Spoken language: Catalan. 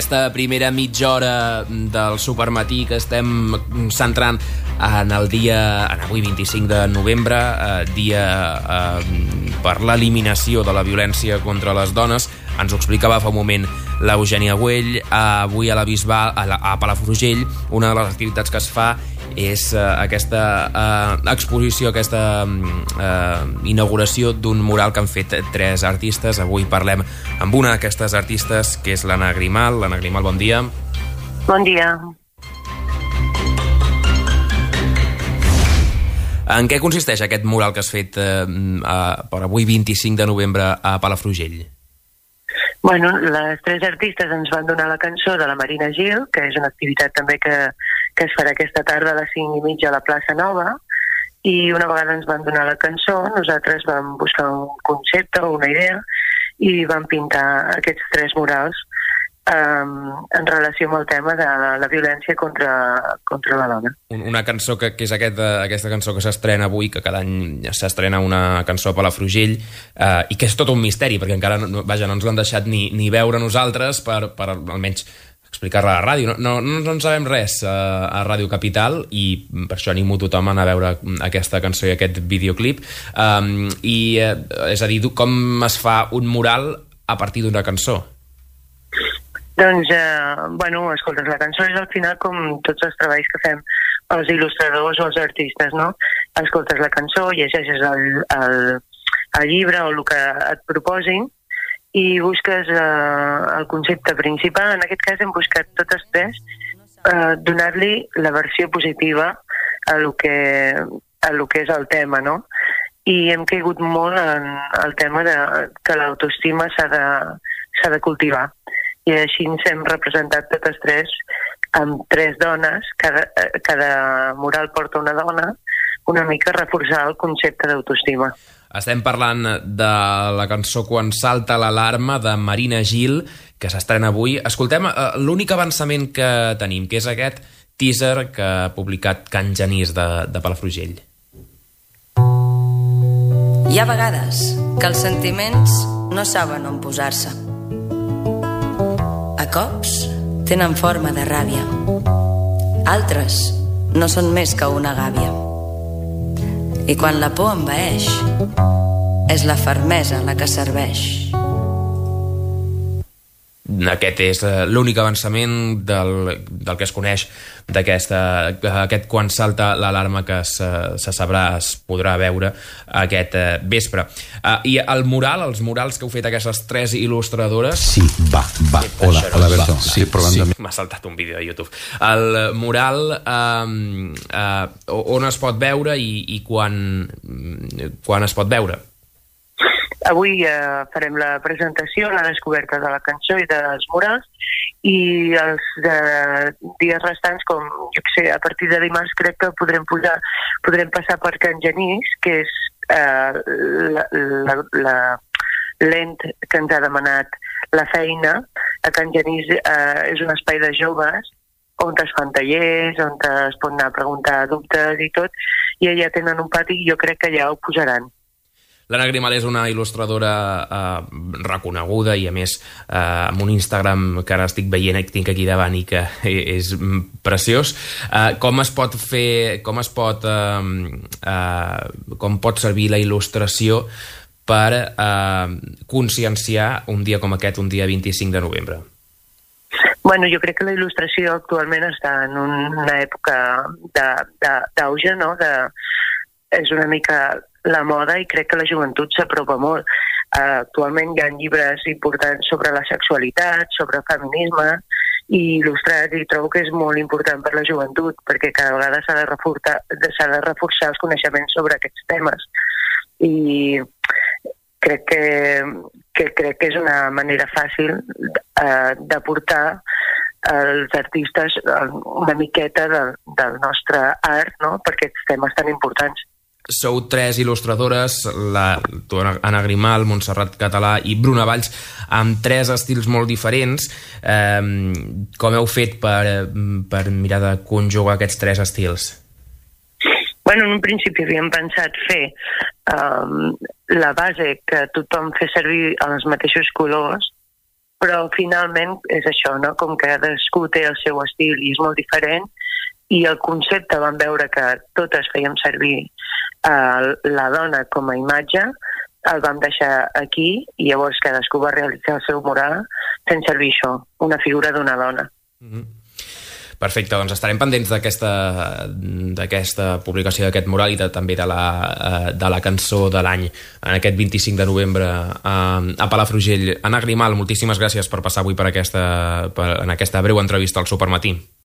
aquesta primera mitja hora del Supermatí que estem centrant en el dia, en avui 25 de novembre, dia per l'eliminació de la violència contra les dones. Ens ho explicava fa un moment l'Eugènia Güell. Avui a la Bisbal, a Palafrugell, una de les activitats que es fa és aquesta exposició, aquesta inauguració d'un mural que han fet 3 artistes. Avui parlem amb una d'aquestes artistes, que és l'Anna Grimal. L'Anna Grimal, bon dia. Bon dia. En què consisteix aquest mural que has fet per avui 25 de novembre a Palafrugell? Bueno, les 3 artistes ens van donar la cançó de la Marina Gil, que és una activitat també que es farà aquesta tarda a les 5:30 a la plaça Nova, i una vegada ens van donar la cançó, nosaltres vam buscar un concepte o una idea i vam pintar aquests 3 murals en relació amb el tema de la violència contra la dona. Una cançó que és aquesta cançó que s'estrena avui, que cada any s'estrena una cançó a Palafrugell, i que és tot un misteri, perquè encara no ens l'han deixat ni veure nosaltres per almenys explicar-la a la ràdio. No en sabem res a Ràdio Capital, i per això animo tothom a anar a veure aquesta cançó i aquest videoclip. És a dir, com es fa un mural a partir d'una cançó? Doncs, escoltes, la cançó és al final com tots els treballs que fem els il·lustradors o els artistes, no? Escoltes la cançó, llegeixes el llibre o el que et proposin i busques el concepte principal. En aquest cas hem buscat totes 3 donar-li la versió positiva a lo que és el tema, no? I hem caigut molt en el tema que l'autoestima s'ha de cultivar. I així ens hem representat totes 3 amb 3 dones, cada mural porta una dona, una mica reforçar el concepte d'autoestima. Estem parlant de la cançó Quan salta l'alarma, de Marina Gil, que s'estrena avui. Escoltem l'únic avançament que tenim, que és aquest teaser que ha publicat Can Genís de Palafrugell. Hi ha vegades que els sentiments no saben on posar-se. A cops tenen forma de ràbia. Altres no són més que una gàbia. I quan la por envaeix, és la fermesa la que serveix. Aquest és l'únic avançament del que es coneix d'aquest Quan salta l'alarma, que se sabrà, es podrà veure aquest vespre. I els murals que heu fet aquestes 3 il·lustradores... Sí, va. Hola, Berto. Sí, m'ha saltat un vídeo de YouTube. El mural, on es pot veure i quan es pot veure? Avui farem la presentació, la descoberta de la cançó i dels murals, i els dies restants, com jo sé, a partir de dimarts crec que podrem passar per Can Genís, que és l'ent que ens ha demanat la feina. A Can Genís és un espai de joves on es fan tallers, on es pot anar a preguntar dubtes i tot, i allà tenen un pati i jo crec que allà ho posaran. L'Anna Grimal és una il·lustradora reconeguda i, a més, amb un Instagram que ara estic veient, que tinc aquí davant i que és preciós. Com pot servir la il·lustració per conscienciar un dia com aquest, un dia 25 de novembre? Bueno, jo crec que la il·lustració actualment està en una època d'auge, no? És una mica la moda, i crec que la joventut s'apropa molt. Actualment hi ha llibres importants sobre la sexualitat, sobre feminisme, i il·lustrats, i trobo que és molt important per la joventut, perquè cada vegada s'ha de reforçar els coneixements sobre aquests temes. I crec que és una manera fàcil d'aportar als artistes una miqueta del nostre art, no?, per aquests temes tan importants. Sou 3 il·lustradores, Anna Grimal, Montserrat Català i Bruna Valls, amb 3 estils molt diferents. Com heu fet per mirar de conjugar aquests 3 estils? Bueno, en un principi havíem pensat fer la base, que tothom fes servir els mateixos colors, però finalment és això, no? Com que cadascú té el seu estil i és molt diferent, i el concepte vam veure que totes fèiem servir la dona com a imatge, el vam deixar aquí i llavors cadascú va realitzar el seu mural fent servir això, una figura d'una dona. Perfecte, doncs estarem pendents d'aquesta publicació d'aquest mural i també de la cançó de l'any en aquest 25 de novembre a Palafrugell. Anna Grimal, moltíssimes gràcies per passar avui en aquesta breu entrevista al Supermatí.